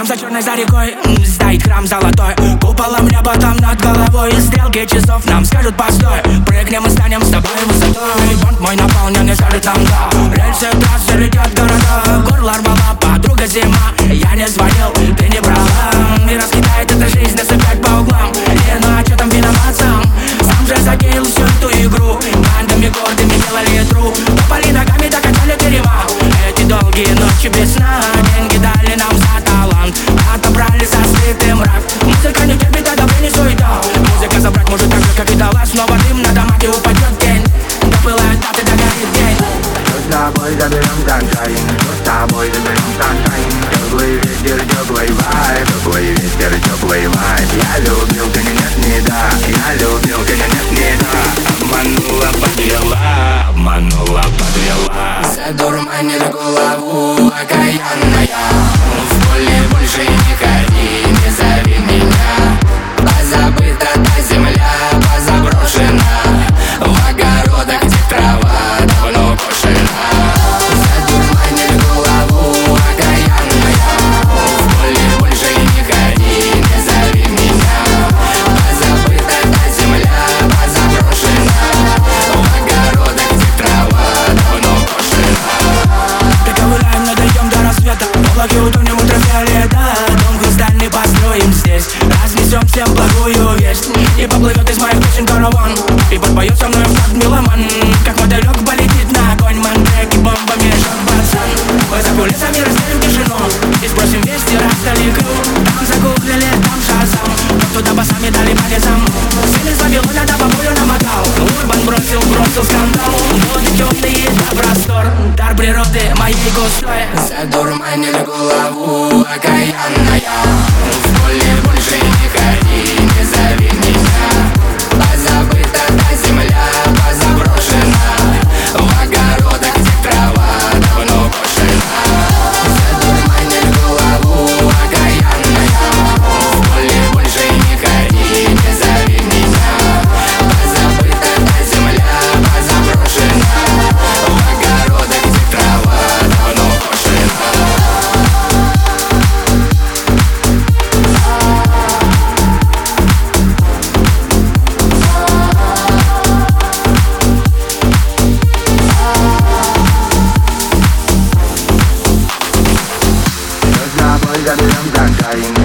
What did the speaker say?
Там за черной за рекой стоит храм золотой, куполом неба там над головой. Стрелки часов нам скажут постой, прыгнем и станем с тобой высотой. Понт мой наполненный скажет нам да, рельсы трассы летят города. Горло рвала подруга зима, я не звонил, ты не брала. И раскидает эта жизнь, насыпать по углам. Ну а чё там виноват сам? Сам же затеял всю эту игру. Бандами гордыми делали тру, попали ногами, докачали терема. Эти долгие ночи без сна, деньги дали нам за талант, отобрали за скрытый мрак. Музыка не терпит одобрение, суета. Музыка забрать может так же, как и дала. Снова дым на домах и упадет тень. Допылает даты, догорит день. Что с тобой заберем sunshine, что с тобой заберем sunshine. Теплый ветер, теплый вайб, теплый ветер, теплый вайб. Я любил, ты нет, не да. Я любил, ты нет, не да. Обманула, подвела, обманула, подвела. Задурманили голову, окаянная. В поле больше не ходи, не зови меня. Позабыта та земля, позаброшена. В огородах, где трава давно кошена. Задурманили голову, окаянная. В поле больше не ходи, не зови меня. Позабыта та земля, позаброшена. В огородах, где трава давно кошена. Доковыляем, дойдем до рассвета, в облаке утонем ультрафиолета. Дом хрустальный построим здесь, разнесем всем благую весть. И поплывет из моих песен караван, и подпоет со мной как меломан. Как мотылек полетит на огонь, мантреки бомбами жжет пацан. Мы за кулисами разделим тишину и спросим вести, расстали крю. Там загуглили, там шазам, туда басами дали по лесам. Сын из Вавилона да по полю намотал, Урбан бросил скандал. Воды темные, да простор, дар природы моей густой. Задурманили голову, окаянная. В поле больше не ходи, не зови меня. Позабыта та земля, позаброшена. В огородах, где трава давно кошена. Задурманили голову, окаянная. В поле больше не ходи, не зови меня. Позабыта та земля, позаброшена. В огородах, где трава давно кошена. Что с тобой заберем sunshine,